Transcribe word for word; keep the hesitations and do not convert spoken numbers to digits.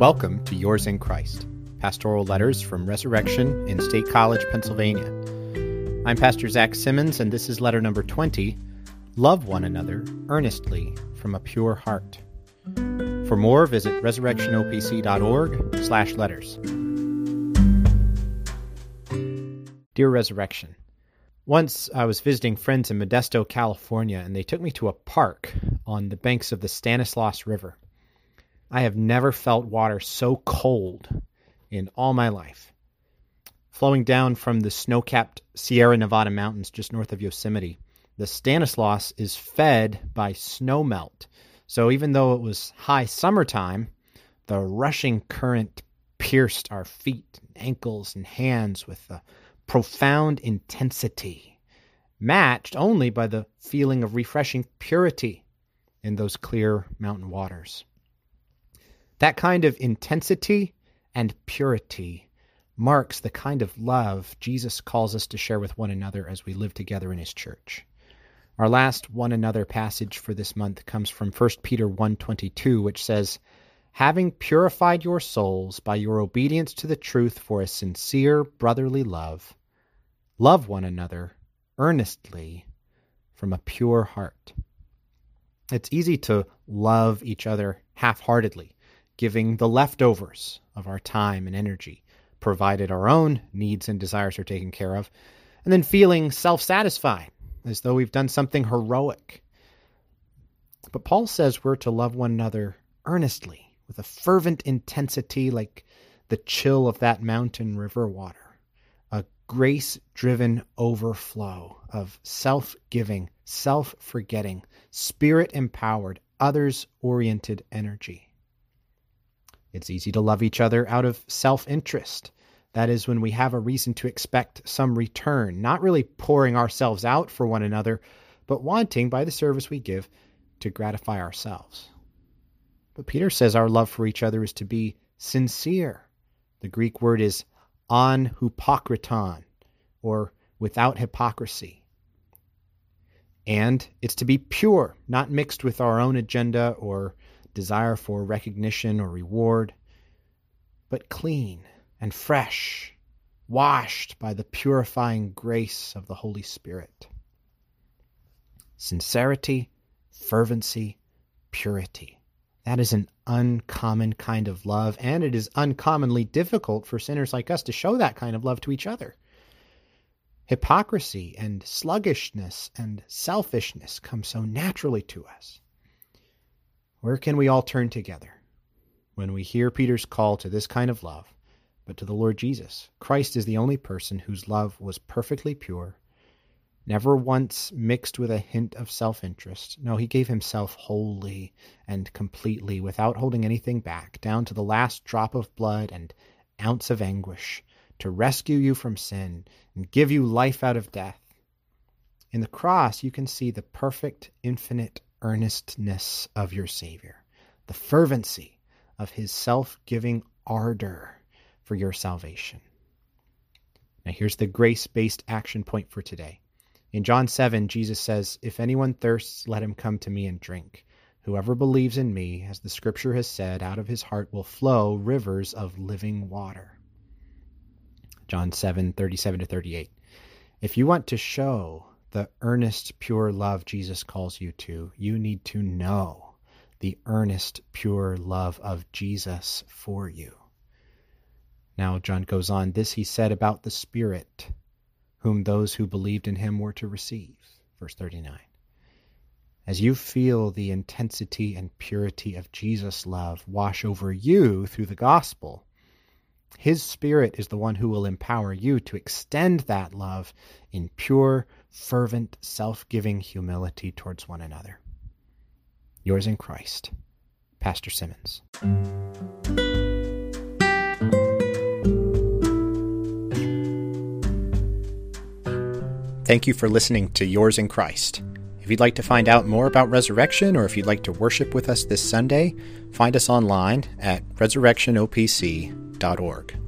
Welcome to Yours in Christ, pastoral letters from Resurrection in State College, Pennsylvania. I'm Pastor Zach Simmons, and this is letter number twenty, Love One Another Earnestly from a Pure Heart. For more, visit resurrectionopc.org slash letters. Dear Resurrection, once I was visiting friends in Modesto, California, and they took me to a park on the banks of the Stanislaus River. I have never felt water so cold in all my life. Flowing down from the snow-capped Sierra Nevada mountains just north of Yosemite, the Stanislaus is fed by snowmelt. So even though it was high summertime, the rushing current pierced our feet, ankles, and hands with a profound intensity, matched only by the feeling of refreshing purity in those clear mountain waters. That kind of intensity and purity marks the kind of love Jesus calls us to share with one another as we live together in his church. Our last one another passage for this month comes from First Peter one twenty-two, which says, "Having purified your souls by your obedience to the truth for a sincere brotherly love, love one another earnestly from a pure heart." It's easy to love each other half-heartedly, giving the leftovers of our time and energy, provided our own needs and desires are taken care of, and then feeling self-satisfied, as though we've done something heroic. But Paul says we're to love one another earnestly, with a fervent intensity like the chill of that mountain river water, a grace-driven overflow of self-giving, self-forgetting, spirit-empowered, others-oriented energy. It's easy to love each other out of self-interest. That is, when we have a reason to expect some return, not really pouring ourselves out for one another, but wanting, by the service we give, to gratify ourselves. But Peter says our love for each other is to be sincere. The Greek word is on hypokriton, or without hypocrisy. And it's to be pure, not mixed with our own agenda or desire for recognition or reward, but clean and fresh, washed by the purifying grace of the Holy Spirit. Sincerity, fervency, purity. That is an uncommon kind of love, and it is uncommonly difficult for sinners like us to show that kind of love to each other. Hypocrisy and sluggishness and selfishness come so naturally to us. Where can we all turn together when we hear Peter's call to this kind of love, but to the Lord Jesus? Christ is the only person whose love was perfectly pure, never once mixed with a hint of self-interest. No, he gave himself wholly and completely, without holding anything back, down to the last drop of blood and ounce of anguish, to rescue you from sin and give you life out of death. In the cross, you can see the perfect, infinite earnestness of your Savior, the fervency of his self-giving ardor for your salvation. Now here's the grace-based action point for today. In John seven, Jesus says, "If anyone thirsts, let him come to me and drink. Whoever believes in me, as the scripture has said, out of his heart will flow rivers of living water." John seven, thirty-seven to thirty-eight. If you want to show the earnest, pure love Jesus calls you to, you need to know the earnest, pure love of Jesus for you. Now, John goes on, "This he said about the Spirit, whom those who believed in him were to receive." Verse thirty-nine. As you feel the intensity and purity of Jesus' love wash over you through the gospel, his Spirit is the one who will empower you to extend that love in pure, fervent, self-giving humility towards one another. Yours in Christ, Pastor Simmons. Thank you for listening to Yours in Christ. If you'd like to find out more about Resurrection, or if you'd like to worship with us this Sunday, find us online at resurrection o p c dot org.